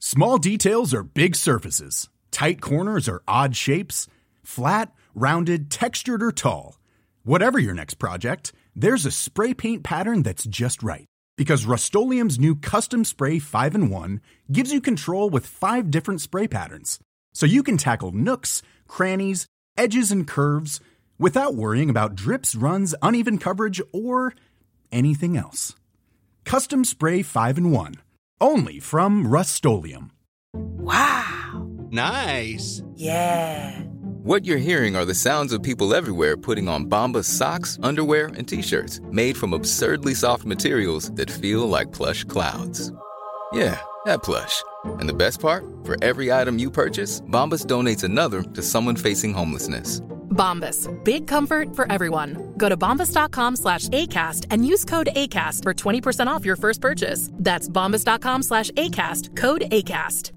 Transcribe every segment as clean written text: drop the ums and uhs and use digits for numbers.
Small details or big surfaces, tight corners or odd shapes, flat, rounded, textured, or tall. Whatever your next project, there's a spray paint pattern that's just right. Because Rust-Oleum's new Custom Spray 5-in-1 gives you control with 5 different spray patterns. So you can tackle nooks, crannies, edges, and curves without worrying about drips, runs, uneven coverage, or anything else. Custom Spray 5-in-1. Only from Rust-Oleum. Wow. Nice. Yeah. What you're hearing are the sounds of people everywhere putting on Bombas socks, underwear, and T-shirts made from absurdly soft materials that feel like plush clouds. Yeah, that plush. And the best part? For every item you purchase, Bombas donates another to someone facing homelessness. Bombas. Big comfort for everyone. Go to bombas.com/ACAST and use code ACAST for 20% off your first purchase. That's bombas.com/ACAST. Code ACAST.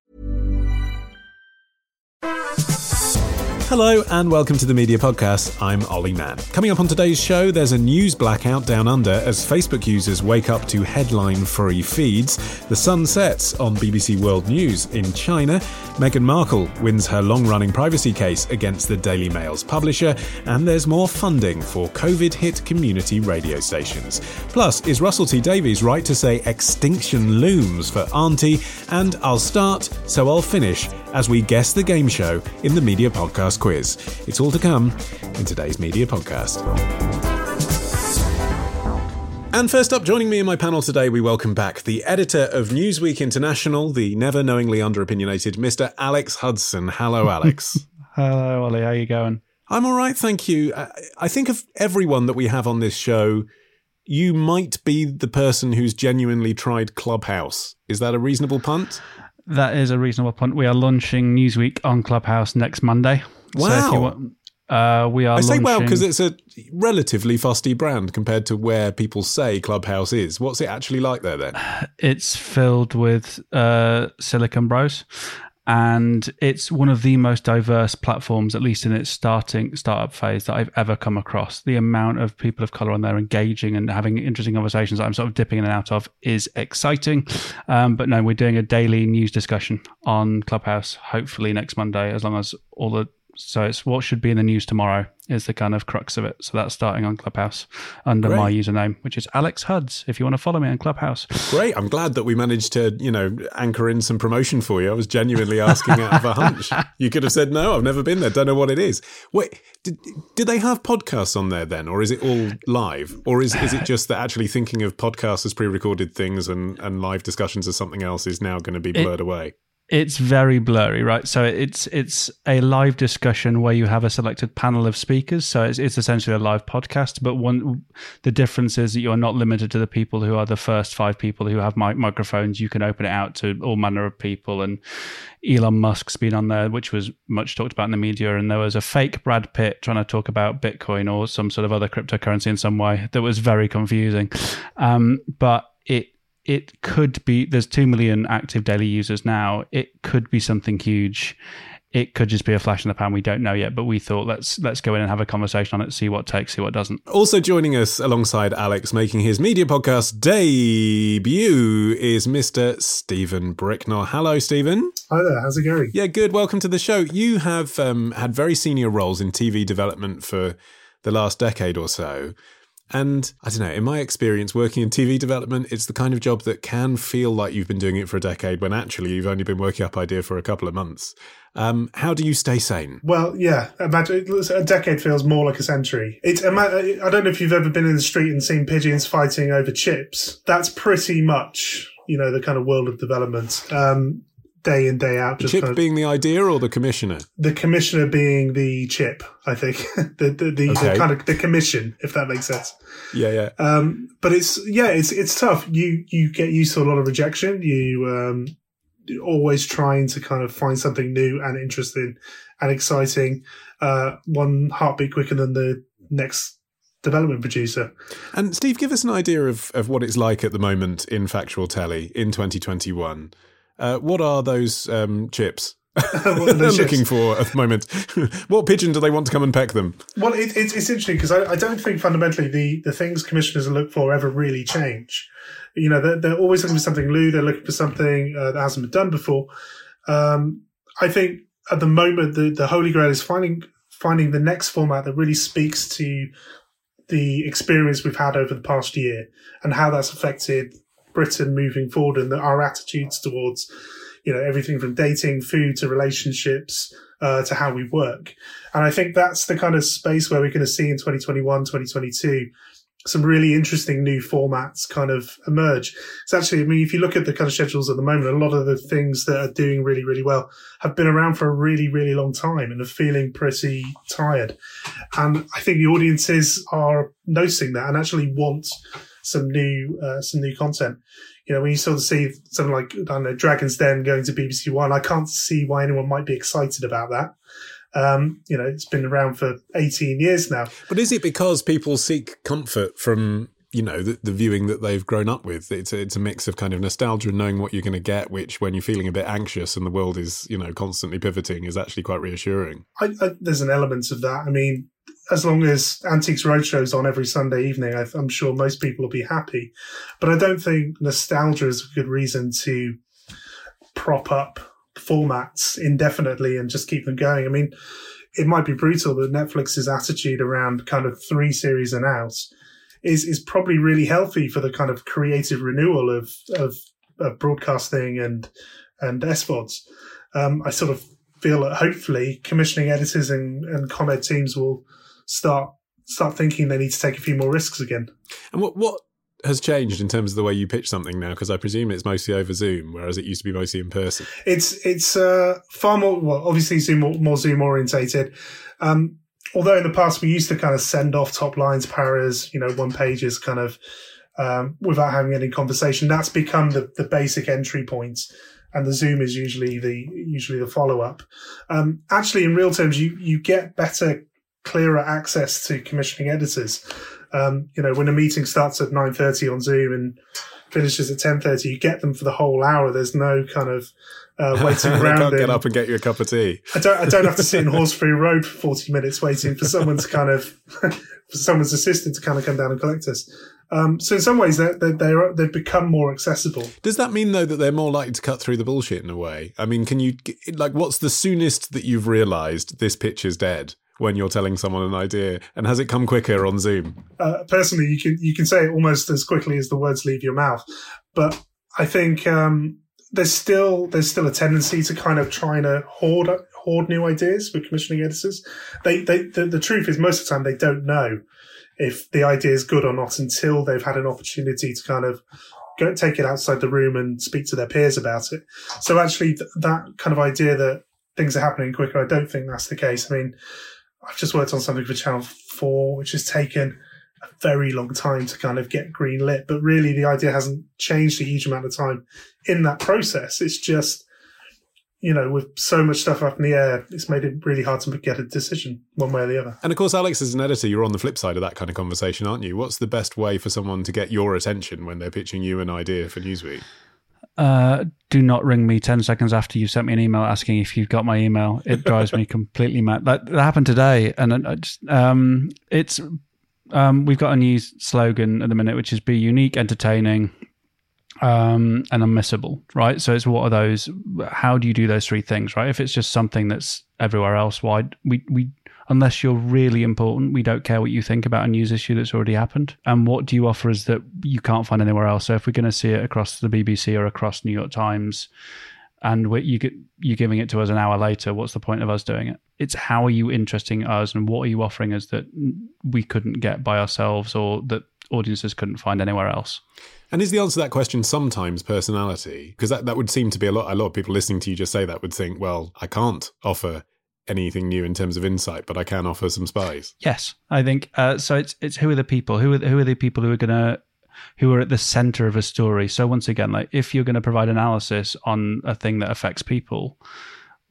Hello and welcome to the Media Podcast. I'm Ollie Mann. Coming up on today's show, there's a news blackout down under as Facebook users wake up to headline-free feeds. The sun sets on BBC World News in China. Meghan Markle wins her long-running privacy case against the Daily Mail's publisher. And there's more funding for COVID-hit community radio stations. Plus, is Russell T Davies right to say extinction looms for Auntie? And I'll start, so I'll finish, as we guess the game show in the Media Podcast quiz. It's all to come in today's Media Podcast. And first up, joining me in my panel today, we welcome back the editor of Newsweek International, the never knowingly underopinionated Mr. Alex Hudson. Hello, Alex. Hello, Ollie. How you going? I'm all right, thank you. I think of everyone that we have on this show, you might be the person who's genuinely tried Clubhouse. Is that a reasonable punt? That is a reasonable punt. We are launching Newsweek on Clubhouse next Monday. Wow. So if you want, we are. I say launching... wow because it's a relatively fusty brand compared to where people say Clubhouse is. What's it actually like there then? It's filled with Silicon Bros, and it's one of the most diverse platforms, at least in its startup phase, that I've ever come across. The amount of people of colour on there engaging and having interesting conversations that I'm sort of dipping in and out of is exciting. But no, we're doing a daily news discussion on Clubhouse, hopefully next Monday, as long as all the... So it's what should be in the news tomorrow is the kind of crux of it. So that's starting on Clubhouse under my username, which is Alex Huds, if you want to follow me on Clubhouse. Great. I'm glad that we managed to, anchor in some promotion for you. I was genuinely asking out of a hunch. You could have said, no, I've never been there. Don't know what it is. Wait, do they have podcasts on there then? Or is it all live? Or is it just that actually thinking of podcasts as pre-recorded things and live discussions as something else is now going to be blurred away? It's very blurry, right? So it's a live discussion where you have a selected panel of speakers. So it's essentially a live podcast. But the difference is that you are not limited to the people who are the first 5 people who have microphones. You can open it out to all manner of people. And Elon Musk's been on there, which was much talked about in the media. And there was a fake Brad Pitt trying to talk about Bitcoin or some sort of other cryptocurrency in some way that was very confusing. But it could be, there's 2 million active daily users now. It could be something huge. It could just be a flash in the pan. We don't know yet, but we thought let's go in and have a conversation on it, see what takes, see what doesn't. Also joining us alongside Alex, making his Media Podcast debut, is Mr. Stephen Bricknell. Hello, Stephen. Hi there. How's it going? Yeah, good. Welcome to the show. You have had very senior roles in TV development for the last decade or so. And I don't know, in my experience working in TV development, it's the kind of job that can feel like you've been doing it for a decade when actually you've only been working up idea for a couple of months. How do you stay sane? Well, yeah, imagine a decade feels more like a century. I don't know if you've ever been in the street and seen pigeons fighting over chips. That's pretty much, the kind of world of development. Day in, day out. The chip being the idea or the commissioner? The commissioner being the chip, I think. the kind of the commission, if that makes sense. Yeah. But it's tough. You get used to a lot of rejection. You're always trying to kind of find something new and interesting and exciting. One heartbeat quicker than the next development producer. And Steve, give us an idea of what it's like at the moment in factual telly in 2021. What are those chips? What are those looking shifts? for at the moment. What pigeon do they want to come and peck them? Well, it's interesting because I don't think fundamentally the things commissioners look for ever really change. You know, they're always looking for something new. They're looking for something that hasn't been done before. I think at the moment the Holy Grail is finding the next format that really speaks to the experience we've had over the past year and how that's affected Britain moving forward and our attitudes towards, you know, everything from dating, food to relationships, to how we work. And I think that's the kind of space where we're going to see in 2021, 2022, some really interesting new formats kind of emerge. It's actually, I mean, if you look at the kind of schedules at the moment, a lot of the things that are doing really, really well have been around for a really, really long time and are feeling pretty tired. And I think the audiences are noticing that and actually want some new content. You know, when you sort of see something like, I don't know, Dragon's Den going to BBC One, I can't see why anyone might be excited about that. You know, it's been around for 18 years now. But is it because people seek comfort from, you know, the viewing that they've grown up with? It's a mix of kind of nostalgia and knowing what you're going to get, which when you're feeling a bit anxious and the world is, you know, constantly pivoting is actually quite reassuring. There's an element of that. I mean, as long as Antiques Roadshow's on every Sunday evening, I'm sure most people will be happy. But I don't think nostalgia is a good reason to prop up formats indefinitely and just keep them going. I mean, it might be brutal, but Netflix's attitude around kind of 3 series and out is probably really healthy for the kind of creative renewal of broadcasting and SVODs. I sort of feel that hopefully commissioning editors and ComEd teams will start thinking they need to take a few more risks again. And what has changed in terms of the way you pitch something now? Because I presume it's mostly over Zoom, whereas it used to be mostly in person. It's far more, well, obviously more Zoom orientated. Although in the past we used to kind of send off top lines, paras, you know, one pages kind of without having any conversation. That's become the basic entry point, and the Zoom is usually the follow up. Actually, in real terms, you get better, clearer access to commissioning editors. You know, when a meeting starts at 9:30 on Zoom and finishes at 10:30, you get them for the whole hour. There's no kind of waiting around. They can't get up and get you a cup of tea. I don't have to sit in Horseshoe Road for 40 minutes waiting for someone's kind of for someone's assistant to kind of come down and collect us. So in some ways, they've become more accessible. Does that mean, though, that they're more likely to cut through the bullshit in a way? I mean, can you, like, what's the soonest that you've realised this pitch is dead when you're telling someone an idea? And has it come quicker on Zoom? Personally, you can say it almost as quickly as the words leave your mouth. But I think there's still a tendency to kind of trying to hoard new ideas with commissioning editors. The truth is, most of the time they don't know if the idea is good or not until they've had an opportunity to kind of go take it outside the room and speak to their peers about it. So actually, that kind of idea that things are happening quicker, I don't think that's the case. I mean, I've just worked on something for Channel 4, which has taken a very long time to kind of get green lit, but really the idea hasn't changed a huge amount of time in that process. It's just, you know, with so much stuff up in the air, it's made it really hard to get a decision one way or the other. And of course, Alex, as an editor, you're on the flip side of that kind of conversation, aren't you? What's the best way for someone to get your attention when they're pitching you an idea for Newsweek? Do not ring me 10 seconds after you sent me an email asking if you've got my email. It drives me completely mad. That happened today, and we've got a new slogan at the minute, which is "Be unique, entertaining, and unmissable." Right. So it's what are those? How do you do those 3 things? Right. If it's just something that's everywhere else, why we unless you're really important, we don't care what you think about a news issue that's already happened. And what do you offer us that you can't find anywhere else? So if we're going to see it across the BBC or across New York Times, and you're giving it to us an hour later, what's the point of us doing it? It's how are you interesting us, and what are you offering us that we couldn't get by ourselves or that audiences couldn't find anywhere else? And is the answer to that question sometimes personality? Because that would seem to be a lot of people listening to you just say that would think, well, I can't offer anything new in terms of insight, but I can offer some spice. Yes, I think so. It's who are the people? Who are the people who are at the center of a story? So once again, like if you're going to provide analysis on a thing that affects people,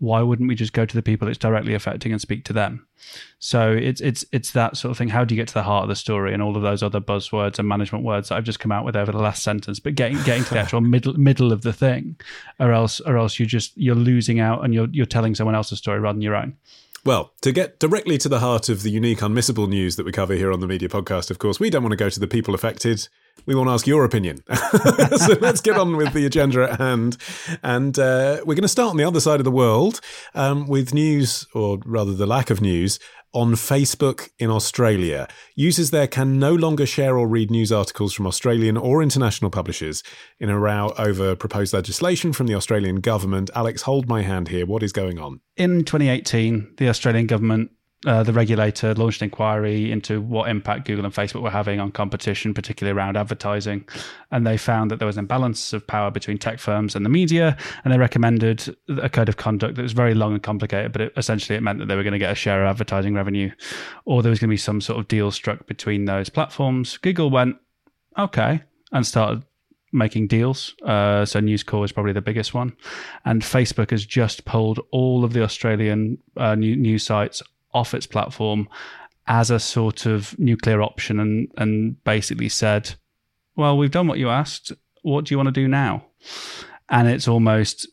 why wouldn't we just go to the people it's directly affecting and speak to them? So it's that sort of thing. How do you get to the heart of the story and all of those other buzzwords and management words that I've just come out with over the last sentence, but getting to the actual middle of the thing, or else you're losing out and you're telling someone else's story rather than your own. Well, to get directly to the heart of the unique, unmissable news that we cover here on the Media Podcast, of course, we don't want to go to the people affected. We want to ask your opinion. So let's get on with the agenda at hand. And we're going to start on the other side of the world with news, or rather the lack of news, on Facebook in Australia. Users there can no longer share or read news articles from Australian or international publishers in a row over proposed legislation from the Australian government. Alex, hold my hand here. What is going on? In 2018, the Australian government, the regulator, launched an inquiry into what impact Google and Facebook were having on competition, particularly around advertising. And they found that there was an imbalance of power between tech firms and the media. And they recommended a code of conduct that was very long and complicated, but essentially it meant that they were going to get a share of advertising revenue, or there was going to be some sort of deal struck between those platforms. Google went, okay, and started making deals. So News Corp is probably the biggest one. And Facebook has just pulled all of the Australian news sites off its platform as a sort of nuclear option, and basically said, well, we've done what you asked. What do you want to do now? And it's almost,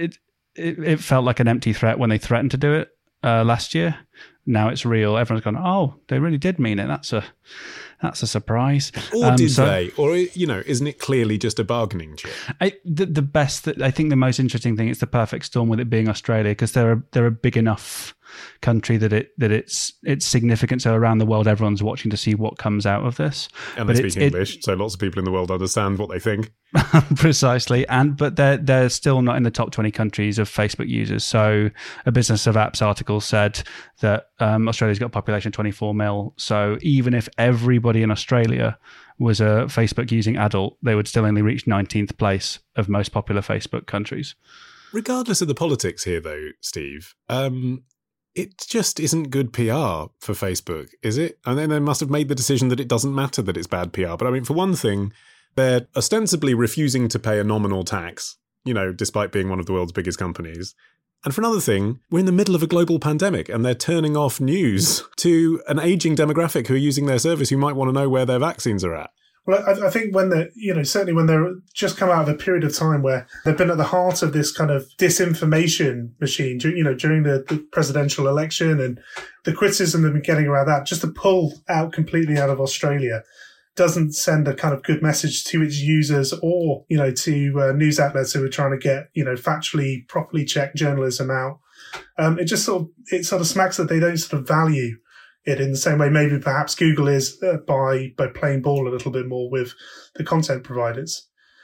it felt like an empty threat when they threatened to do it last year. Now it's real. Everyone's gone, oh, they really did mean it. That's a surprise. Or did they? Or, isn't it clearly just a bargaining chip? I think the most interesting thing is the perfect storm with it being Australia, because they're a big enough country that it's significant. So around the world, everyone's watching to see what comes out of this. And they speak English, so lots of people in the world understand what they think. Precisely. But they're still not in the top 20 countries of Facebook users. So a Business of Apps article said that Australia's got a population of 24 mil. So even if everybody in Australia was a Facebook using adult, they would still only reach 19th place of most popular Facebook countries. Regardless of the politics here, though, Steve, it just isn't good PR for Facebook, is it? And then they must have made the decision that it doesn't matter that it's bad PR. But I mean, for one thing, they're ostensibly refusing to pay a nominal tax, despite being one of the world's biggest companies. And for another thing, we're in the middle of a global pandemic and they're turning off news to an aging demographic who are using their service who might want to know where their vaccines are at. Well, I think when certainly when they're just come out of a period of time where they've been at the heart of this kind of disinformation machine, during the presidential election, and the criticism they've been getting around that, just to pull out completely out of Australia doesn't send a kind of good message to its users or, to news outlets who are trying to get, factually, properly checked journalism out. It sort of smacks that they don't sort of value it in the same way maybe perhaps Google is by playing ball a little bit more with the content providers.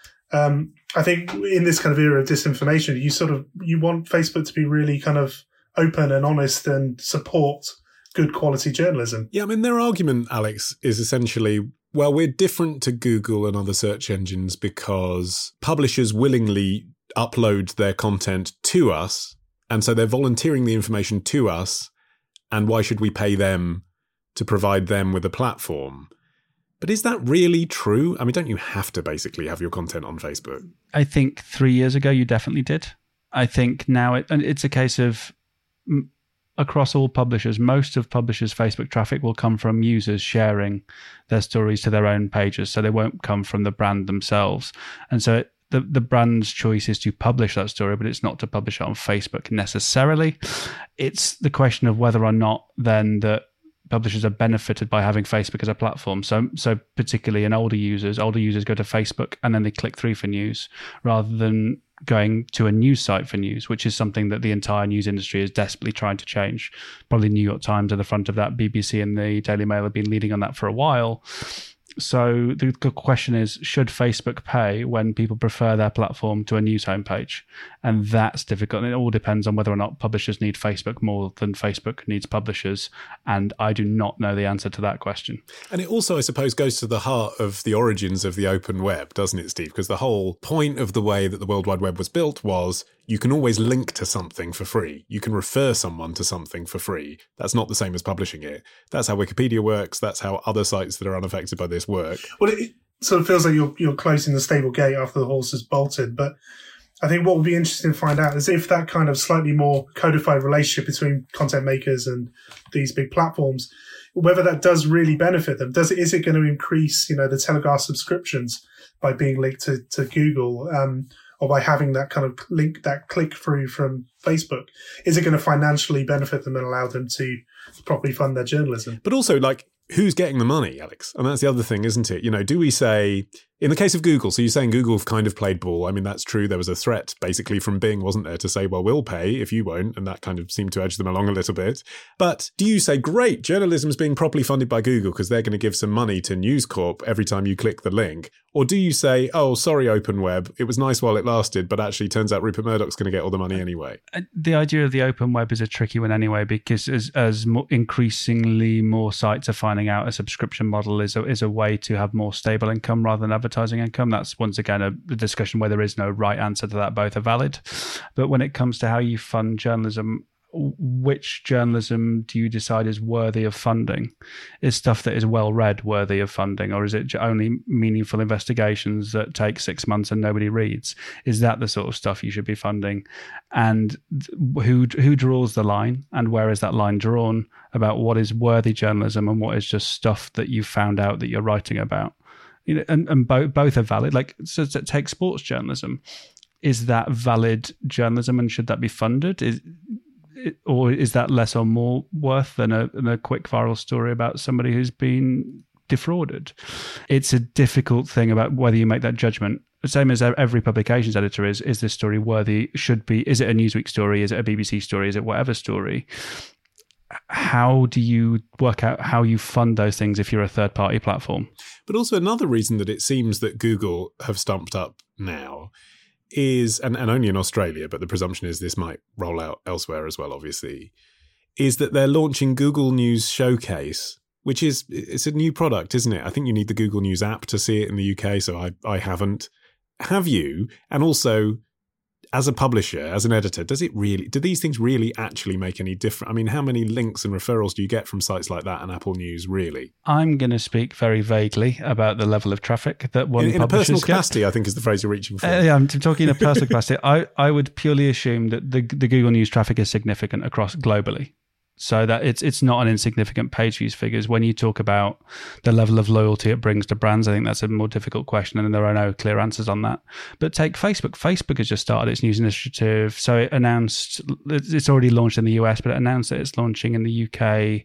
I think in this kind of era of disinformation, you want Facebook to be really kind of open and honest and support good quality journalism. Yeah, I mean, their argument, Alex, is essentially, well, we're different to Google and other search engines because publishers willingly upload their content to us, and so they're volunteering the information to us. And why should we pay them to provide them with a platform? But is that really true? I mean, don't you have to basically have your content on Facebook? I think 3 years ago you definitely did. I think now it's a case of across all publishers, most of publishers' Facebook traffic will come from users sharing their stories to their own pages. So they won't come from the brand themselves. And so the brand's choice is to publish that story, but it's not to publish it on Facebook necessarily. It's the question of whether or not then that publishers are benefited by having Facebook as a platform. So particularly in older users go to Facebook and then they click through for news rather than going to a news site for news, which is something that the entire news industry is desperately trying to change. Probably New York Times at the front of that. BBC and the Daily Mail have been leading on that for a while. So the question is, should Facebook pay when people prefer their platform to a news homepage? And that's difficult. And it all depends on whether or not publishers need Facebook more than Facebook needs publishers. And I do not know the answer to that question. And it also, I suppose, goes to the heart of the origins of the open web, doesn't it, Steve? Because the whole point of the way that the World Wide Web was built was you can always link to something for free. You can refer someone to something for free. That's not the same as publishing it. That's how Wikipedia works. That's how other sites that are unaffected by this work. Well, it sort of feels like you're closing the stable gate after the horse has bolted. But I think what would be interesting to find out is if that kind of slightly more codified relationship between content makers and these big platforms, whether that does really benefit them. Is it going to increase, the Telegraph subscriptions by being linked to Google, or by having that kind of link, that click through from Facebook? Is it going to financially benefit them and allow them to properly fund their journalism? But also, who's getting the money, Alex? And that's the other thing, isn't it? Do we say, in the case of Google, so you're saying Google have kind of played ball. I mean, that's true. There was a threat basically from Bing, wasn't there, to say, well, we'll pay if you won't. And that kind of seemed to edge them along a little bit. But do you say, great, journalism's being properly funded by Google because they're going to give some money to News Corp every time you click the link? Or do you say, oh, sorry, Open Web, it was nice while it lasted, but actually turns out Rupert Murdoch's going to get all the money anyway? The idea of the open web is a tricky one anyway, because as increasingly more sites are finding out a subscription model is a way to have more stable income rather than advertising income. That's once again a discussion where there is no right answer to that. Both are valid. But when it comes to how you fund journalism, which journalism do you decide is worthy of funding? Is stuff that is well read worthy of funding, or is it only meaningful investigations that take 6 months and nobody reads? Is that the sort of stuff you should be funding? And who draws the line, and where is that line drawn about what is worthy journalism and what is just stuff that you found out that you're writing about? And both are valid. So take sports journalism. Is that valid journalism, and should that be funded? Or is that less or more worth than a quick viral story about somebody who's been defrauded? It's a difficult thing about whether you make that judgment. The same as every publications editor is this story worthy? Is it a Newsweek story? Is it a BBC story? Is it whatever story? How do you work out how you fund those things if you're a third-party platform? But also another reason that it seems that Google have stumped up now is, and only in Australia, but the presumption is this might roll out elsewhere as well, obviously, is that they're launching Google News Showcase, which it's a new product, isn't it? I think you need the Google News app to see it in the UK, so I haven't. Have you? And also, as a publisher, as an editor, do these things really actually make any difference? I mean, how many links and referrals do you get from sites like that and Apple News, really? I'm going to speak very vaguely about the level of traffic that one in a personal capacity, I think is the phrase you're reaching for. Yeah, I'm talking in a personal capacity. I would purely assume that the Google News traffic is significant across globally. So that it's not an insignificant page views figures. When you talk about the level of loyalty it brings to brands, I think that's a more difficult question, and there are no clear answers on that. But take Facebook. Facebook has just started its news initiative. So it announced, it's already launched in the US, but it announced that it's launching in the UK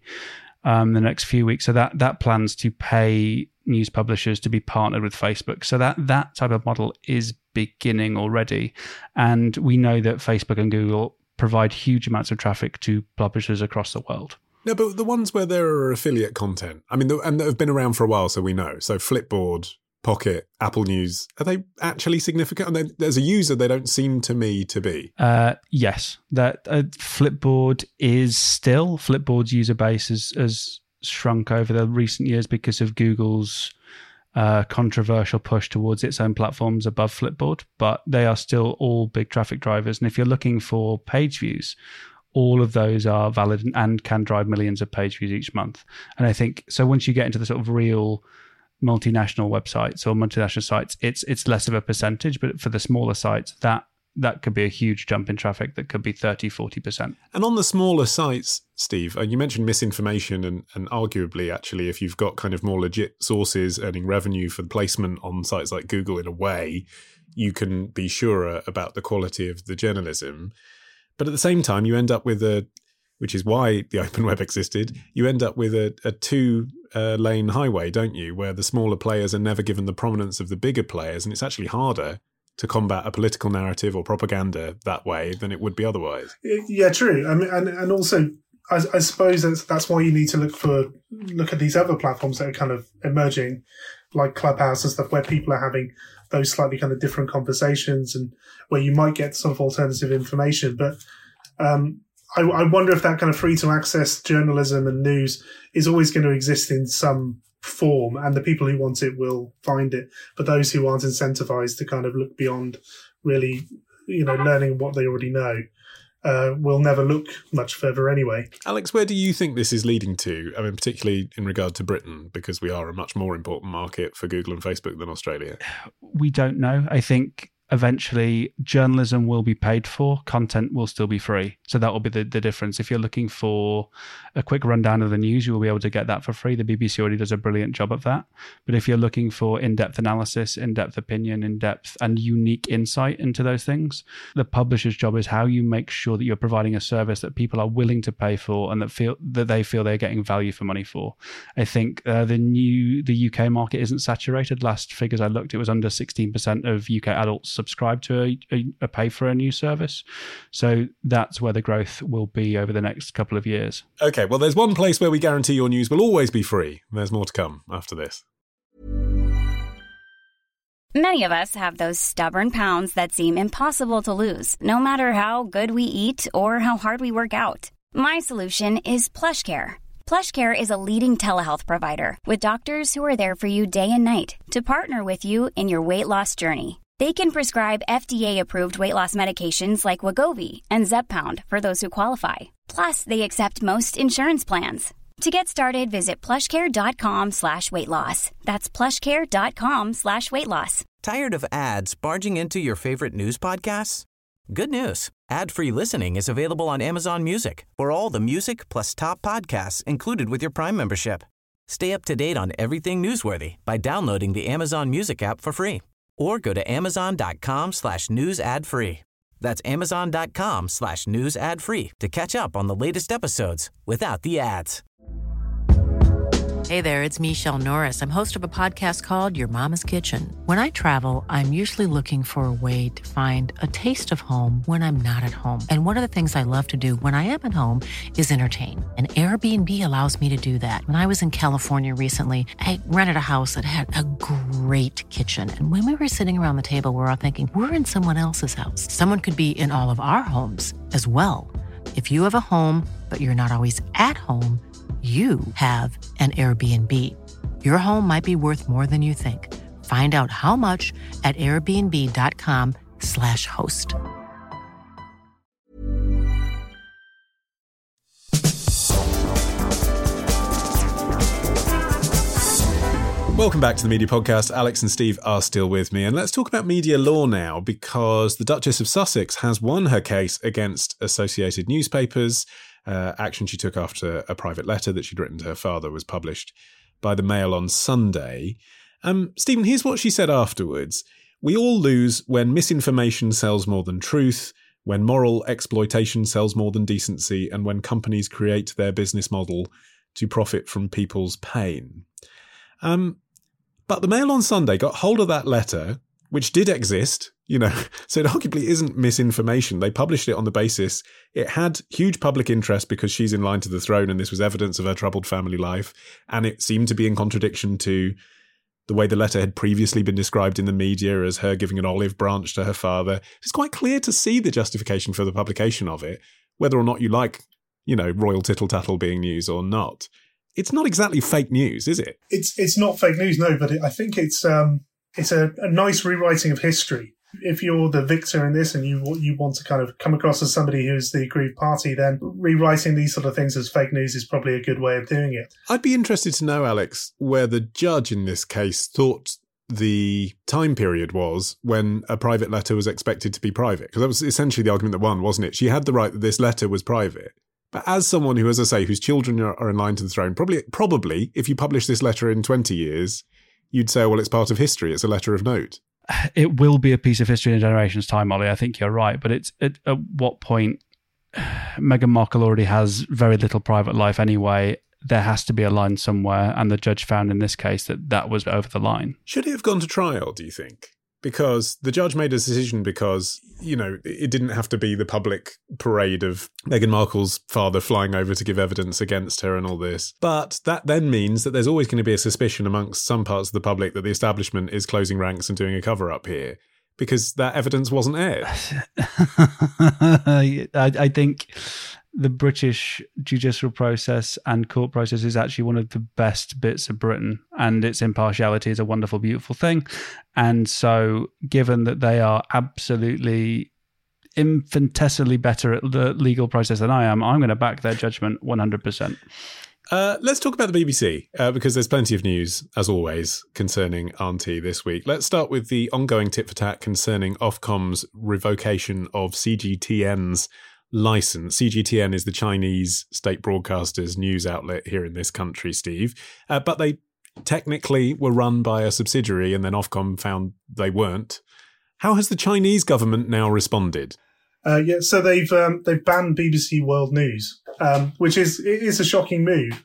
the next few weeks. So that plans to pay news publishers to be partnered with Facebook. So that type of model is beginning already. And we know that Facebook and Google provide huge amounts of traffic to publishers across the world. No, but the ones where there are affiliate content, I mean, and that have been around for a while, so we know. So Flipboard, Pocket, Apple News, are they actually significant? And as a user, they don't seem to me to be. Yes, that Flipboard is still. Flipboard's user base has shrunk over the recent years because of Google's controversial push towards its own platforms above Flipboard, but they are still all big traffic drivers. And if you're looking for page views, all of those are valid and can drive millions of page views each month. And I think, so once you get into the sort of real multinational websites or multinational sites, it's less of a percentage, but for the smaller sites, that could be a huge jump in traffic that could be 30-40%. And on the smaller sites, Steve, you mentioned misinformation and arguably, actually, if you've got kind of more legit sources earning revenue for placement on sites like Google, in a way, you can be surer about the quality of the journalism. But at the same time, you end up with which is why the open web existed, you end up with a two-lane highway, don't you, where the smaller players are never given the prominence of the bigger players, and it's actually harder to combat a political narrative or propaganda that way than it would be otherwise. Yeah, true. I mean, and also, I suppose that's why you need to look at these other platforms that are kind of emerging, like Clubhouse and stuff, where people are having those slightly kind of different conversations and where you might get sort of alternative information. But I wonder if that kind of free to access journalism and news is always going to exist in some form, and the people who want it will find it, but those who aren't incentivized to kind of look beyond really, learning what they already know, will never look much further anyway. Alex, where do you think this is leading to? I mean, particularly in regard to Britain, because we are a much more important market for Google and Facebook than Australia. We don't know. I think eventually journalism will be paid for, content will still be free. So that will be the difference. If you're looking for a quick rundown of the news, you will be able to get that for free. The BBC already does a brilliant job of that. But if you're looking for in-depth analysis, in-depth opinion, in-depth and unique insight into those things, the publisher's job is how you make sure that you're providing a service that people are willing to pay for and that they feel they're getting value for money for. I think the UK market isn't saturated. Last figures I looked, it was under 16% of UK adults subscribe to a pay for a news service. So that's where the growth will be over the next couple of years. Okay, well, there's one place where we guarantee your news will always be free. There's more to come after this. Many of us have those stubborn pounds that seem impossible to lose, no matter how good we eat or how hard we work out. My solution is PlushCare. PlushCare is a leading telehealth provider with doctors who are there for you day and night to partner with you in your weight loss journey. They can prescribe FDA-approved weight loss medications like Wegovy and Zepbound for those who qualify. Plus, they accept most insurance plans. To get started, visit plushcare.com/weight loss. That's plushcare.com/weight loss. Tired of ads barging into your favorite news podcasts? Good news. Ad-free listening is available on Amazon Music for all the music plus top podcasts included with your Prime membership. Stay up to date on everything newsworthy by downloading the Amazon Music app for free or go to amazon.com/news ad free. That's amazon.com/news ad free to catch up on the latest episodes without the ads. Hey there, it's Michelle Norris. I'm host of a podcast called Your Mama's Kitchen. When I travel, I'm usually looking for a way to find a taste of home when I'm not at home. And one of the things I love to do when I am at home is entertain. And Airbnb allows me to do that. When I was in California recently, I rented a house that had a great kitchen. And when we were sitting around the table, we're all thinking, we're in someone else's house. Someone could be in all of our homes as well. If you have a home, but you're not always at home, you have an Airbnb. Your home might be worth more than you think. Find out how much at airbnb.com/host. Welcome back to the Media Podcast. Alex and Steve are still with me. And let's talk about media law now, because the Duchess of Sussex has won her case against Associated Newspapers. Action she took after a private letter that she'd written to her father was published by the Mail on Sunday. Stephen, here's what she said afterwards. We all lose when misinformation sells more than truth, when moral exploitation sells more than decency, and when companies create their business model to profit from people's pain. But the Mail on Sunday got hold of that letter, which did exist, so it arguably isn't misinformation. They published it on the basis it had huge public interest because she's in line to the throne and this was evidence of her troubled family life. And it seemed to be in contradiction to the way the letter had previously been described in the media as her giving an olive branch to her father. It's quite clear to see the justification for the publication of it, whether or not you like, royal tittle-tattle being news or not. It's not exactly fake news, is it? It's not fake news, no, but I think it's a nice rewriting of history. If you're the victor in this and you want to kind of come across as somebody who's the aggrieved party, then rewriting these sort of things as fake news is probably a good way of doing it. I'd be interested to know, Alex, where the judge in this case thought the time period was when a private letter was expected to be private. Because that was essentially the argument that won, wasn't it? She had the right that this letter was private. But as someone who, as I say, whose children are in line to the throne, probably, if you publish this letter in 20 years, you'd say, well, it's part of history. It's a letter of note. It will be a piece of history in a generation's time, Ollie. I think you're right. But it's at what point Meghan Markle already has very little private life anyway. There has to be a line somewhere. And the judge found in this case that was over the line. Should it have gone to trial, do you think? Because the judge made a decision because, it didn't have to be the public parade of Meghan Markle's father flying over to give evidence against her and all this. But that then means that there's always going to be a suspicion amongst some parts of the public that the establishment is closing ranks and doing a cover-up here because that evidence wasn't aired. I think the British judicial process and court process is actually one of the best bits of Britain, and its impartiality is a wonderful, beautiful thing. And so given that they are absolutely infinitesimally better at the legal process than I am, I'm going to back their judgment 100%. Let's talk about the BBC, because there's plenty of news, as always, concerning Auntie this week. Let's start with the ongoing tit-for-tat concerning Ofcom's revocation of CGTN's license. CGTN is the Chinese state broadcaster's news outlet here in this country, Steve. But they technically were run by a subsidiary, and then Ofcom found they weren't. How has the Chinese government now responded? So they've banned BBC World News, which is a shocking move,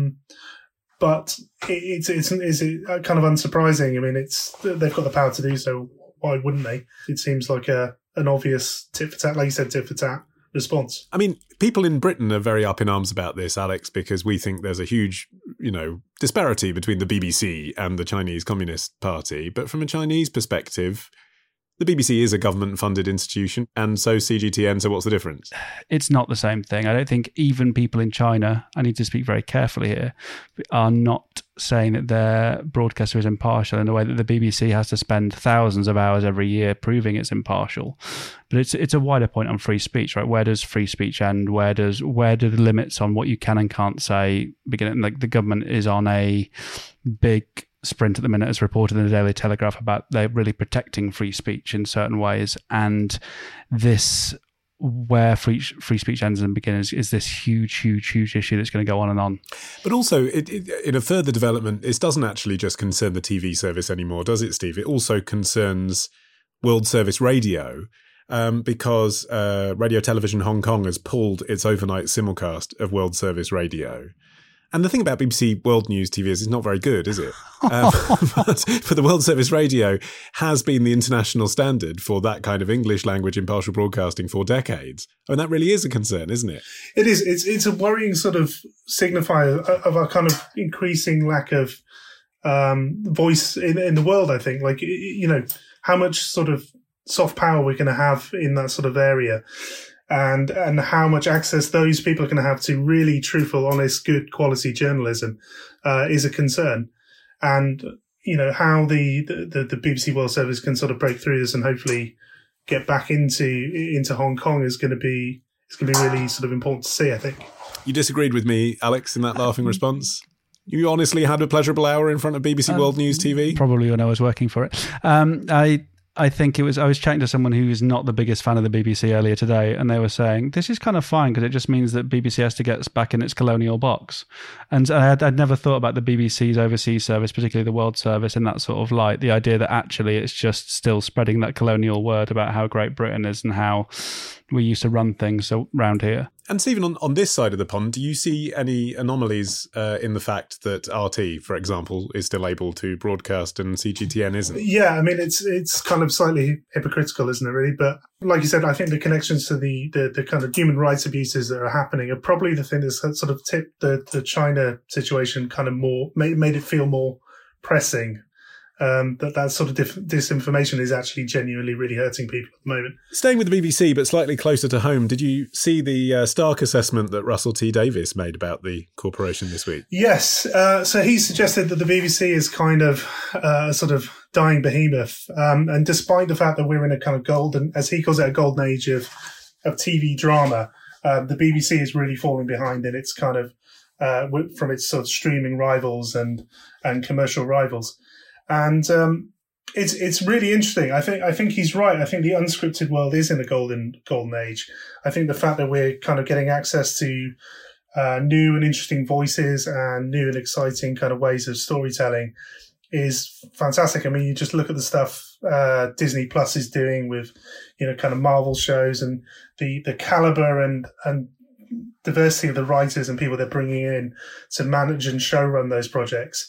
but it's kind of unsurprising. I mean, they've got the power to do so. Why wouldn't they? It seems like an obvious tit for tat, like you said, tit for tat response. I mean, people in Britain are very up in arms about this, Alex, because we think there's a huge, disparity between the BBC and the Chinese Communist Party. But from a Chinese perspective, the BBC is a government-funded institution, and so CGTN, so what's the difference? It's not the same thing. I don't think even people in China, I need to speak very carefully here, are not saying that their broadcaster is impartial in a way that the BBC has to spend thousands of hours every year proving it's impartial. But it's a wider point on free speech, right? Where does free speech end? Where do the limits on what you can and can't say begin? Like, the government is on a big sprint at the minute, as reported in the Daily Telegraph, about they're really protecting free speech in certain ways, and this, where free speech ends and begins, is this huge issue that's going to go on and on. But also, in a further development, this doesn't actually just concern the TV service anymore, does it, Steve? It also concerns World Service Radio, because Radio Television Hong Kong has pulled its overnight simulcast of World Service Radio. And the thing about BBC World News TV is it's not very good, is it? But the World Service Radio has been the international standard for that kind of English language impartial broadcasting for decades. I mean, that really is a concern, isn't it? It is. It's a worrying sort of signifier of a kind of increasing lack of voice in the world, I think. Like, how much sort of soft power we're going to have in that sort of area. And how much access those people are going to have to really truthful, honest, good quality journalism is a concern. And, how the BBC World Service can sort of break through this and hopefully get back into Hong Kong is going to be really sort of important to see, I think. You disagreed with me, Alex, in that laughing response? You honestly had a pleasurable hour in front of BBC World News TV? Probably when I was working for it. I think I was chatting to someone who is not the biggest fan of the BBC earlier today, and they were saying, this is kind of fine because it just means that BBC has to get back in its colonial box. And I'd never thought about the BBC's overseas service, particularly the World Service, in that sort of light. The idea that actually it's just still spreading that colonial word about how great Britain is and how we used to run things around here. And Stephen, on this side of the pond, do you see any anomalies in the fact that RT, for example, is still able to broadcast and CGTN isn't? Yeah, I mean, it's kind of slightly hypocritical, isn't it, really? But like you said, I think the connections to the kind of human rights abuses that are happening are probably the thing that's sort of tipped the China situation kind of more, made it feel more pressing. That sort of disinformation is actually genuinely really hurting people at the moment. Staying with the BBC, but slightly closer to home, did you see the stark assessment that Russell T Davies made about the corporation this week? Yes. So he suggested that the BBC is kind of a sort of dying behemoth. And despite the fact that we're in a kind of golden, as he calls it, a golden age of TV drama, the BBC is really falling behind in its kind of, from its sort of streaming rivals and commercial rivals. And it's really interesting. I think he's right. I think the unscripted world is in a golden age. I think the fact that we're kind of getting access to new and interesting voices and new and exciting kind of ways of storytelling is fantastic. I mean, you just look at the stuff Disney Plus is doing with, kind of Marvel shows and the caliber and diversity of the writers and people they're bringing in to manage and show run those projects.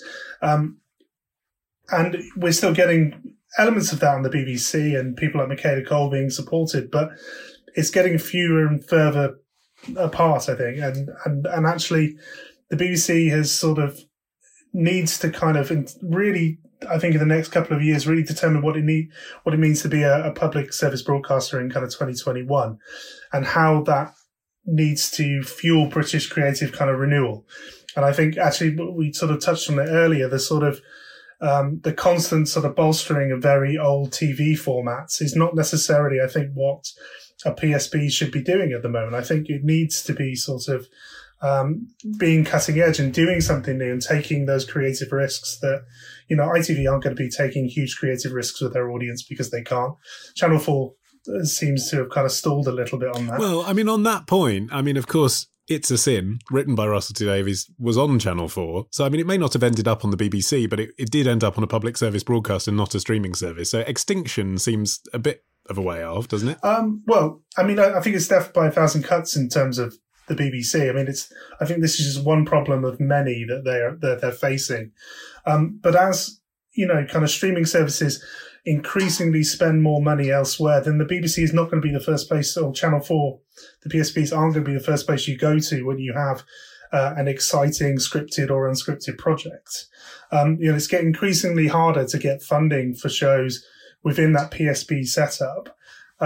And we're still getting elements of that on the BBC and people like Michaela Cole being supported, but it's getting fewer and further apart, I think. And actually, the BBC has sort of needs to kind of really, I think in the next couple of years, really determine what it means to be a public service broadcaster in kind of 2021 and how that needs to fuel British creative kind of renewal. And I think actually we sort of touched on it earlier, the sort of the constant sort of bolstering of very old TV formats is not necessarily, I think, what a PSB should be doing at the moment. I think it needs to be sort of being cutting edge and doing something new and taking those creative risks that, ITV aren't going to be taking huge creative risks with their audience because they can't. Channel 4 seems to have kind of stalled a little bit on that. Well, on that point, of course, It's a Sin, written by Russell T Davies, was on Channel 4. So, it may not have ended up on the BBC, but it did end up on a public service broadcast and not a streaming service. So extinction seems a bit of a way off, doesn't it? I think it's death by a thousand cuts in terms of the BBC. I think this is just one problem of many that they're facing. But as, kind of streaming services increasingly spend more money elsewhere, then the BBC is not going to be the first place, or Channel 4, the PSPs aren't going to be the first place you go to when you have an exciting scripted or unscripted project. It's getting increasingly harder to get funding for shows within that PSP setup.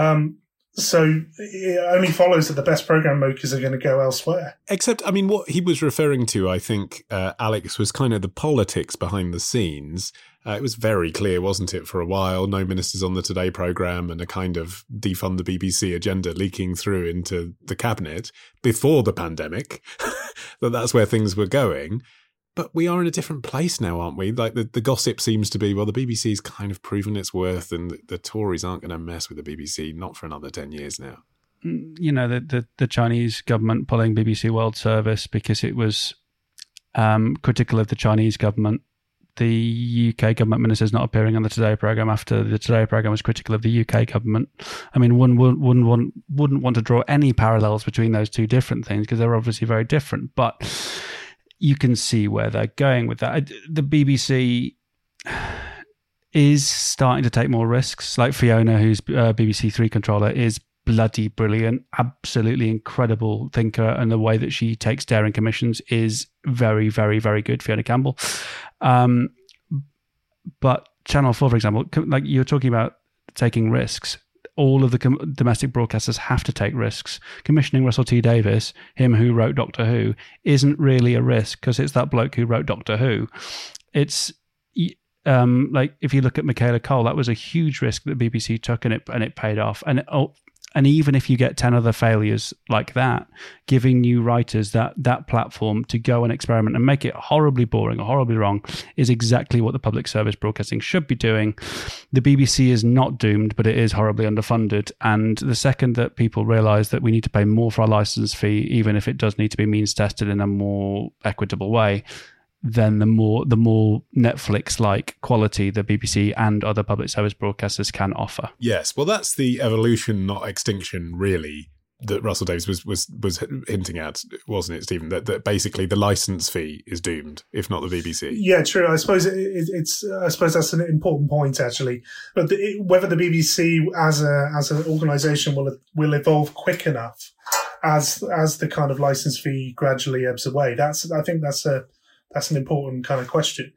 So it only follows that the best program makers are going to go elsewhere. Except, what he was referring to, I think, Alex, was kind of the politics behind the scenes. It was very clear, wasn't it, for a while, no ministers on the Today programme and a kind of defund the BBC agenda leaking through into the cabinet before the pandemic, that's where things were going. But we are in a different place now, aren't we? Like the gossip seems to be, well, the BBC's kind of proven its worth and the Tories aren't going to mess with the BBC, not for another 10 years now. The Chinese government pulling BBC World Service because it was critical of the Chinese government. The UK government ministers not appearing on the Today programme after the Today programme was critical of the UK government. One wouldn't want to draw any parallels between those two different things because they're obviously very different, but you can see where they're going with that. The BBC is starting to take more risks. Like Fiona, who's BBC Three controller, is bloody brilliant, absolutely incredible thinker, and the way that she takes daring commissions is very, very, very good. Fiona Campbell. But Channel 4, for example, like you're talking about taking risks. All of the domestic broadcasters have to take risks. Commissioning Russell T Davies, him who wrote Doctor Who, isn't really a risk because it's that bloke who wrote Doctor Who. It's like if you look at Michaela Cole, that was a huge risk that BBC took and it paid off. And even if you get 10 other failures like that, giving new writers that platform to go and experiment and make it horribly boring or horribly wrong is exactly what the public service broadcasting should be doing. The BBC is not doomed, but it is horribly underfunded. And the second that people realise that we need to pay more for our licence fee, even if it does need to be means tested in a more equitable way, then the more Netflix-like quality the BBC and other public service broadcasters can offer. Yes, well, that's the evolution, not extinction, really, that Russell Davies was hinting at, wasn't it, Stephen? That basically the licence fee is doomed, if not the BBC. Yeah, true. I suppose I suppose that's an important point, actually. But whether the BBC as an organisation will evolve quick enough as the kind of licence fee gradually ebbs away, I think that's an important kind of question.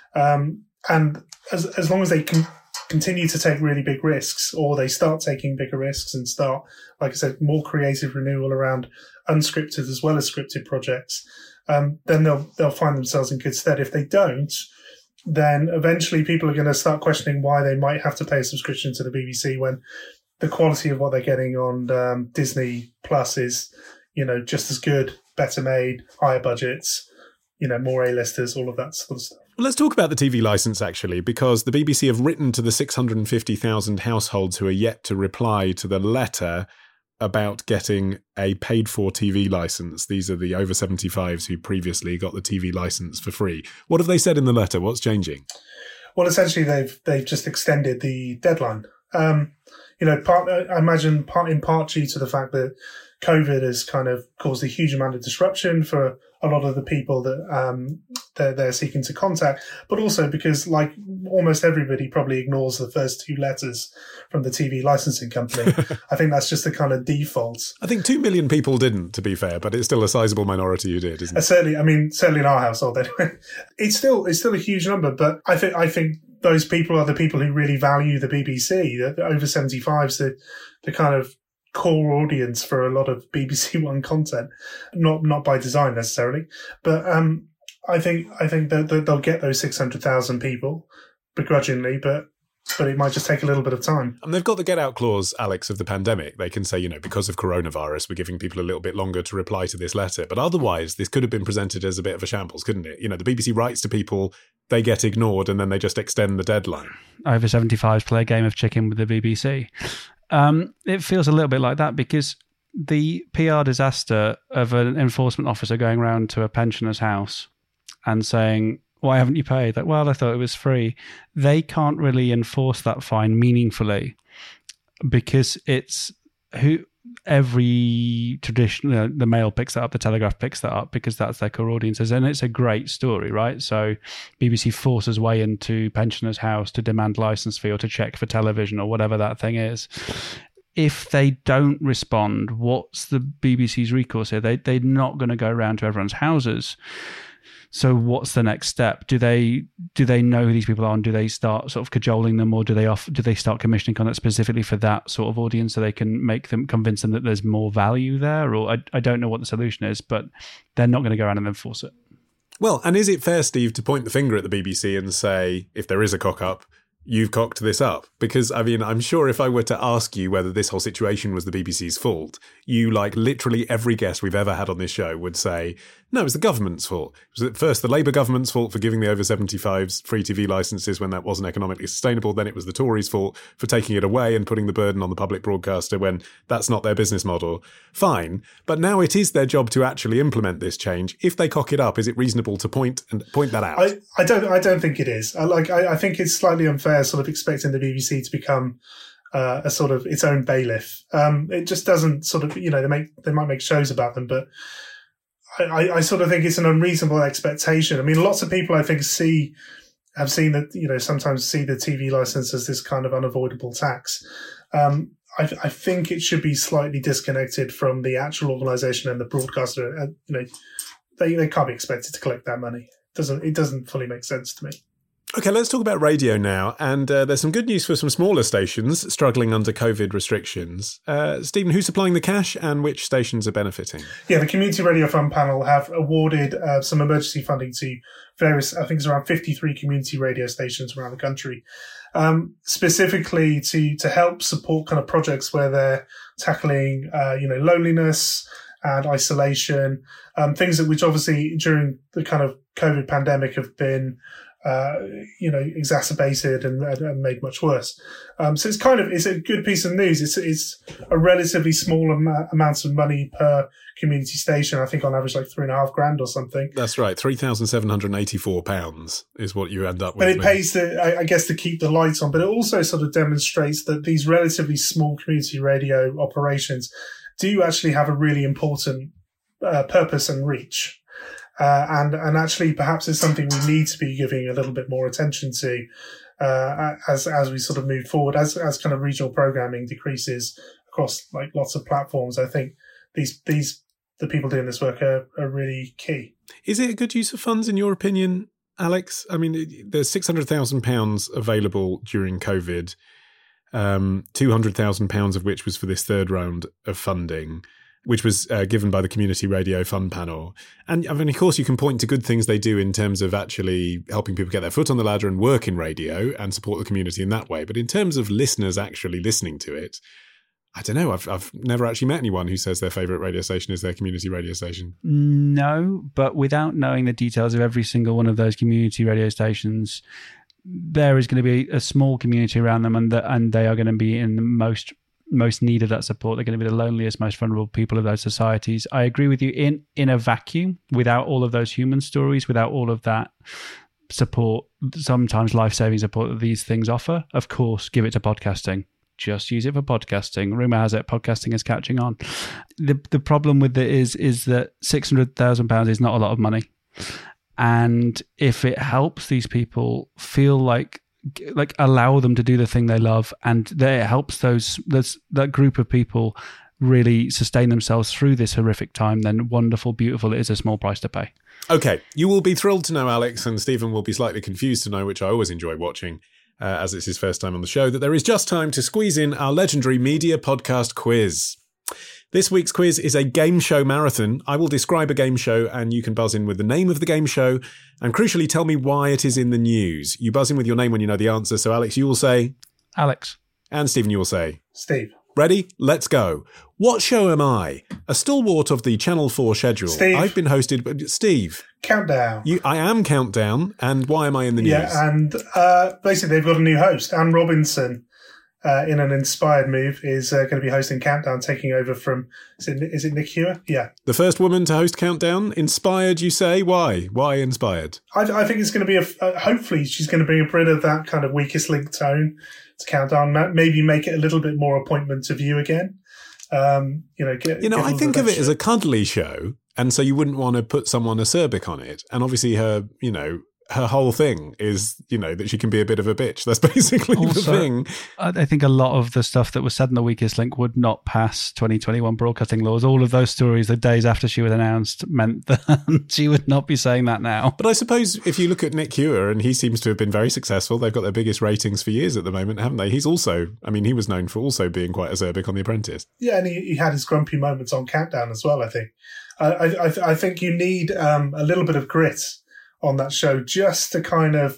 And as long as they can continue to take really big risks, or they start taking bigger risks and start, like I said, more creative renewal around unscripted as well as scripted projects, then they'll find themselves in good stead. If they don't, then eventually people are going to start questioning why they might have to pay a subscription to the BBC when the quality of what they're getting on Disney Plus is, just as good, better made, higher budgets, more A-listers, all of that sort of stuff. Well, let's talk about the TV licence, actually, because the BBC have written to the 650,000 households who are yet to reply to the letter about getting a paid-for TV licence. These are the over 75s who previously got the TV licence for free. What have they said in the letter? What's changing? Well, essentially, they've just extended the deadline. I imagine in part due to the fact that COVID has kind of caused a huge amount of disruption for a lot of the people that they're seeking to contact, but also because, like almost everybody probably ignores the first two letters from the TV licensing company. I think that's just the kind of default. I think 2 million people didn't, to be fair, but it's still a sizable minority who did, isn't it? Certainly in our household, anyway. It's still a huge number, but I think those people are the people who really value the BBC. The over 75s, the kind of core audience for a lot of BBC One content, not by design necessarily, but I think that they'll get those 600,000 people begrudgingly, but but it might just take a little bit of time. And they've got the get out clause, Alex, of the pandemic. They can say, because of coronavirus, we're giving people a little bit longer to reply to this letter. But otherwise, this could have been presented as a bit of a shambles, couldn't it? The BBC writes to people, they get ignored, and then they just extend the deadline. Over 75s play a game of chicken with the BBC. It feels a little bit like that because the PR disaster of an enforcement officer going around to a pensioner's house and saying, why haven't you paid? Like, well, I thought it was free. They can't really enforce that fine meaningfully because it's every tradition, the Mail picks that up, the Telegraph picks that up because that's their core audiences. And it's a great story, right? So BBC forces way into pensioner's house to demand license fee or to check for television or whatever that thing is. If they don't respond, what's the BBC's recourse here? They're not going to go around to everyone's houses. So what's the next step? Do they know who these people are, and do they start sort of cajoling them, or do they start commissioning content specifically for that sort of audience so they can convince them that there's more value there? Or I don't know what the solution is, but they're not going to go around and enforce it. Well, and is it fair, Steve, to point the finger at the BBC and say, if there is a cock up, you've cocked this up? Because, I'm sure if I were to ask you whether this whole situation was the BBC's fault, you, like literally every guest we've ever had on this show, would say, no, it was the government's fault. It was at first the Labour government's fault for giving the over 75s free TV licences when that wasn't economically sustainable. Then it was the Tories' fault for taking it away and putting the burden on the public broadcaster when that's not their business model. Fine. But now it is their job to actually implement this change. If they cock it up, is it reasonable to point that out? I don't think it is. I think it's slightly unfair sort of expecting the BBC to become a sort of its own bailiff. It just doesn't sort of, they might make shows about them, but I sort of think it's an unreasonable expectation. Lots of people I think have seen that, sometimes see the TV license as this kind of unavoidable tax. I think it should be slightly disconnected from the actual organisation and the broadcaster. They can't be expected to collect that money. It doesn't fully make sense to me. Okay, let's talk about radio now. And there's some good news for some smaller stations struggling under COVID restrictions. Stephen, who's supplying the cash and which stations are benefiting? Yeah, the Community Radio Fund panel have awarded some emergency funding to various, I think it's around 53 community radio stations around the country, specifically to help support kind of projects where they're tackling, loneliness and isolation, things which obviously during the kind of COVID pandemic have been exacerbated and made much worse. So it's a good piece of news. It's a relatively small amount of money per community station. I think on average like $3,500 or something. That's right. £3,784 is what you end up with. But it pays to keep the lights on. But it also sort of demonstrates that these relatively small community radio operations do actually have a really important purpose and reach. And actually, perhaps it's something we need to be giving a little bit more attention to as we sort of move forward, as kind of regional programming decreases across like lots of platforms. I think the people doing this work are really key. Is it a good use of funds in your opinion, Alex? There's £600,000 available during COVID, £200,000 of which was for this third round of funding, which was given by the Community Radio Fund panel. And of course, you can point to good things they do in terms of actually helping people get their foot on the ladder and work in radio and support the community in that way. But in terms of listeners actually listening to it, I don't know. I've never actually met anyone who says their favourite radio station is their community radio station. No, but without knowing the details of every single one of those community radio stations, there is going to be a small community around them, and they are going to be in the most need of that support. They're going to be the loneliest, most vulnerable people of those societies. I agree with you. In a vacuum, without all of those human stories, without all of that support, sometimes life-saving support that these things offer, of course, give it to podcasting. Just use it for podcasting. Rumour has it podcasting is catching on. The problem with it is that £600,000 is not a lot of money. And if it helps these people feel like allow them to do the thing they love, and it helps that group of people really sustain themselves through this horrific time, then wonderful, beautiful. It is a small price to pay. Okay, you will be thrilled to know, Alex, and Stephen will be slightly confused to know, which I always enjoy watching, as it's his first time on the show, that there is just time to squeeze in our legendary media podcast quiz. This week's quiz is a game show marathon. I will describe a game show and you can buzz in with the name of the game show and crucially tell me why it is in the news. You buzz in with your name when you know the answer. So Alex, you will say... Alex. And Stephen, you will say... Steve. Ready? Let's go. What show am I? A stalwart of the Channel 4 schedule. Steve. I've been hosted... Steve. Countdown. I am Countdown. And why am I in the news? Yeah, and basically they've got a new host. Anne Robinson, in an inspired move, is going to be hosting Countdown, taking over from... Is it Nick Hewer? Yeah. The first woman to host Countdown. Inspired, you say? Why? Why inspired? I think it's going to be hopefully she's going to bring a bit of that kind of weakest link tone to Countdown. Maybe make it a little bit more appointment to view again. I think of it as a cuddly show, and so you wouldn't want to put someone acerbic on it. And obviously her whole thing is, that she can be a bit of a bitch. That's basically also, the thing. I think a lot of the stuff that was said in The Weakest Link would not pass 2021 broadcasting laws. All of those stories, the days after she was announced, meant that she would not be saying that now. But I suppose if you look at Nick Hewer, and he seems to have been very successful, they've got their biggest ratings for years at the moment, haven't they? He's also, he was known for also being quite acerbic on The Apprentice. Yeah, and he had his grumpy moments on Countdown as well, I think. I think you need a little bit of grit on that show just to kind of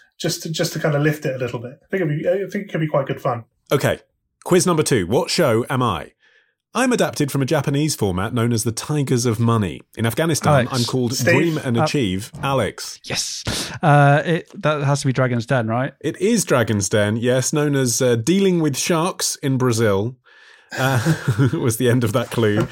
lift it a little bit. I think it could be quite good fun. Okay, quiz number 2. What show am I? I'm adapted from a Japanese format known as the Tigers of Money. In Afghanistan, Alex. I'm called Steve. Dream and Achieve. Alex. Yes. That has to be Dragon's Den, right? It is Dragon's Den, yes, known as Dealing with Sharks in Brazil. Was the end of that clue.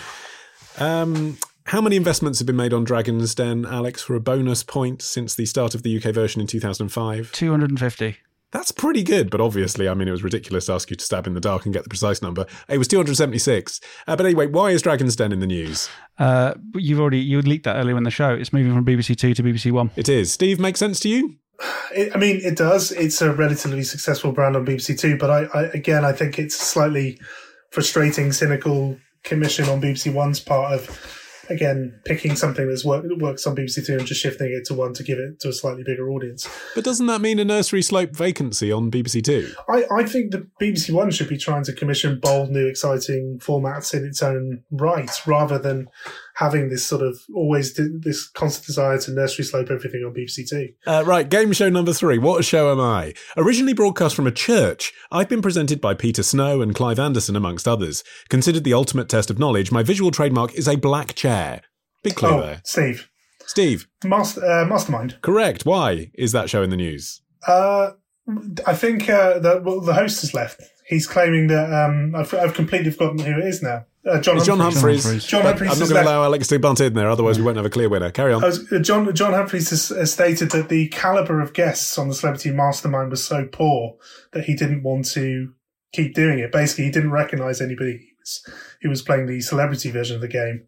How many investments have been made on Dragon's Den, Alex, for a bonus point since the start of the UK version in 2005? 250. That's pretty good, but obviously, it was ridiculous to ask you to stab in the dark and get the precise number. It was 276. But anyway, why is Dragon's Den in the news? You leaked that earlier in the show. It's moving from BBC 2 to BBC 1. It is. Steve, makes sense to you? It does. It's a relatively successful brand on BBC 2, but I think it's a slightly frustrating, cynical commission on BBC 1's part of... Again, picking something that works on BBC 2 and just shifting it to 1 to give it to a slightly bigger audience. But doesn't that mean a Nursery Slope vacancy on BBC 2? I think the BBC 1 should be trying to commission bold, new, exciting formats in its own right, rather than having this sort of this constant desire to Nursery Slope everything on BBC 2. Right, game show number 3. What show am I? Originally broadcast from a church, I've been presented by Peter Snow and Clive Anderson, amongst others. Considered the ultimate test of knowledge, my visual trademark is a black chair. Big clue there. Steve. Mastermind. Correct. Why is that show in the news? I think the host has left. He's claiming that I've completely forgotten who it is now. John Humphreys. John Humphreys. I'm not going to allow Alex to bunt in there, otherwise we won't have a clear winner. Carry on. John Humphreys has stated that the calibre of guests on the Celebrity Mastermind was so poor that he didn't want to keep doing it. Basically, he didn't recognise anybody who was playing the celebrity version of the game.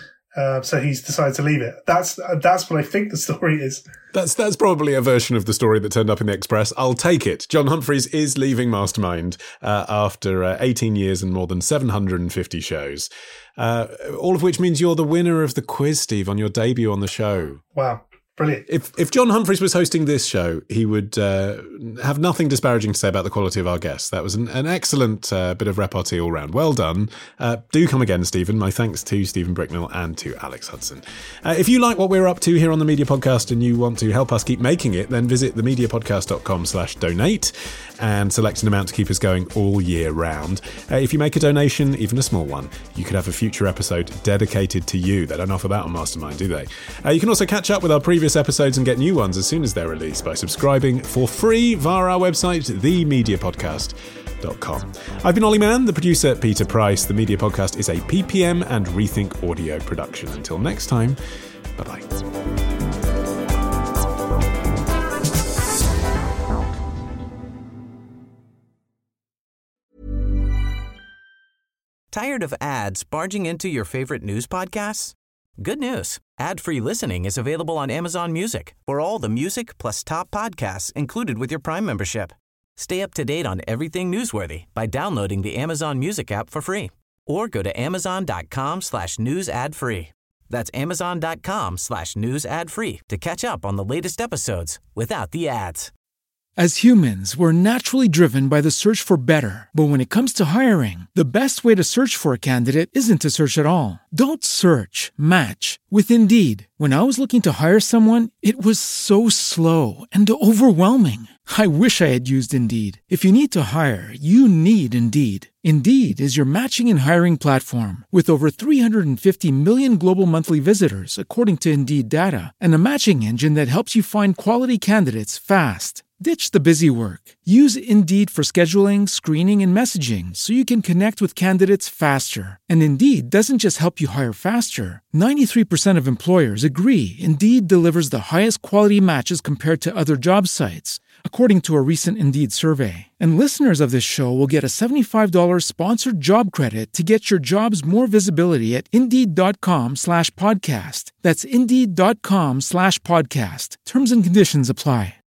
So he's decided to leave it. That's what I think the story is. That's probably a version of the story that turned up in the Express. I'll take it. John Humphreys is leaving Mastermind after 18 years and more than 750 shows. All of which means you're the winner of the quiz, Steve, on your debut on the show. Wow. Brilliant. If John Humphreys was hosting this show, he would have nothing disparaging to say about the quality of our guests. That was an excellent bit of repartee all round. Well done. Do come again, Stephen. My thanks to Stephen Bricknell and to Alex Hudson. If you like what we're up to here on The Media Podcast and you want to help us keep making it, then visit themediapodcast.com/donate and select an amount to keep us going all year round. If you make a donation, even a small one, you could have a future episode dedicated to you. They don't offer that on Mastermind, do they? You can also catch up with our previous episodes and get new ones as soon as they're released by subscribing for free via our website, themediapodcast.com. I've been Ollie Mann, the producer Peter Price. The Media Podcast is a PPM and Rethink Audio production. Until next time, bye-bye. Tired of ads barging into your favorite news podcasts? Good news. Ad-free listening is available on Amazon Music for all the music plus top podcasts included with your Prime membership. Stay up to date on everything newsworthy by downloading the Amazon Music app for free or go to amazon.com/news ad free. That's amazon.com/news ad free to catch up on the latest episodes without the ads. As humans, we're naturally driven by the search for better. But when it comes to hiring, the best way to search for a candidate isn't to search at all. Don't search, match with Indeed. When I was looking to hire someone, it was so slow and overwhelming. I wish I had used Indeed. If you need to hire, you need Indeed. Indeed is your matching and hiring platform with over 350 million global monthly visitors, according to Indeed data, and a matching engine that helps you find quality candidates fast. Ditch the busy work. Use Indeed for scheduling, screening, and messaging so you can connect with candidates faster. And Indeed doesn't just help you hire faster. 93% of employers agree Indeed delivers the highest quality matches compared to other job sites, according to a recent Indeed survey. And listeners of this show will get a $75 sponsored job credit to get your jobs more visibility at Indeed.com/podcast. That's Indeed.com/podcast. Terms and conditions apply.